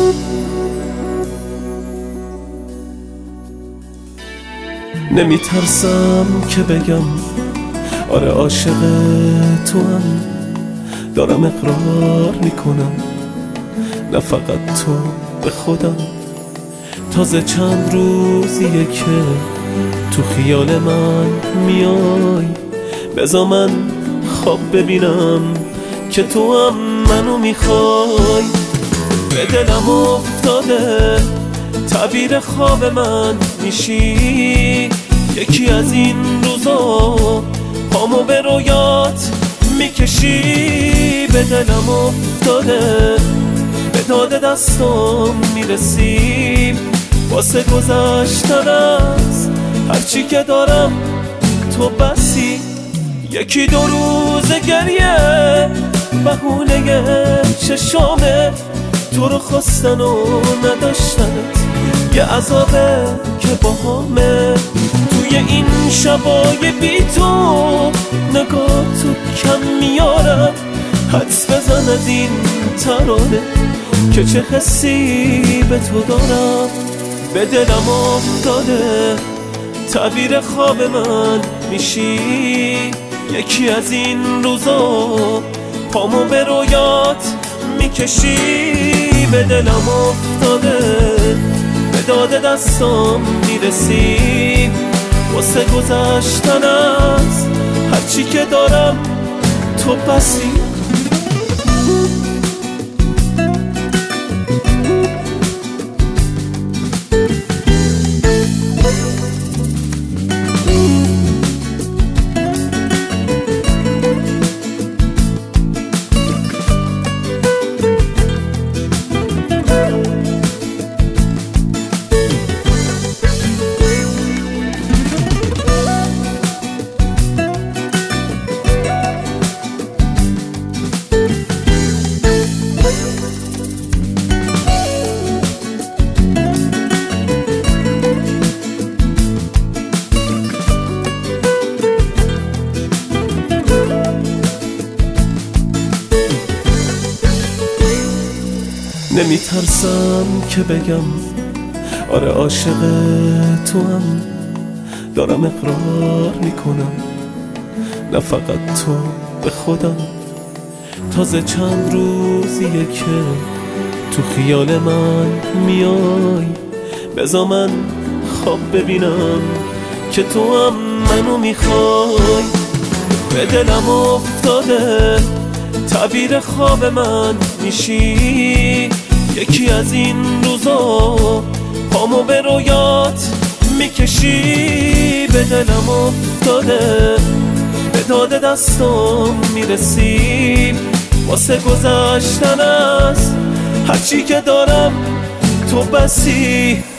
نمیترسم که بگم آره عاشق تو هم، دارم اقرار میکنم نه فقط تو به خودم. تازه چند روزیه که تو خیال من میای، بذار من خواب ببینم که تو هم منو میخوای. به دلم افتاده تعبیر خواب من میشی، یکی از این روزا پامو به رویات میکشی. به دلم افتاده به داد دستام میرسی، واسه گذشتن از هرچی که دارم تو بسی. یکی دو روز گریه بهونه چشامه، تو رو خواستن و نداشتنت یه عذابه که باهامه. توی این شبای بی تو نگاه تو کم میارم، حدس بزن از این ترانه که چه حسی به تو دارم. به دلم افتاده تعبیر خواب من میشی، یکی از این روزا پامو به رویات میکشی. به دلم افتاده به داد دستام میرسی، واسه گذشتن از هرچی که دارم تو بسی. نمیترسم که بگم آره عاشق تو هم، دارم اقرار میکنم نه فقط تو به خودم. تازه چند روزیه که تو خیال من میای، بذار من خواب ببینم که تو هم منو میخوای. به دلم افتاده تعبیر خواب من میشی، یکی از این روزا پامو به رویات میکشی. به دلم افتاده به داد دستام میرسی، واسه گذشتن از هرچی که دارم تو بسی.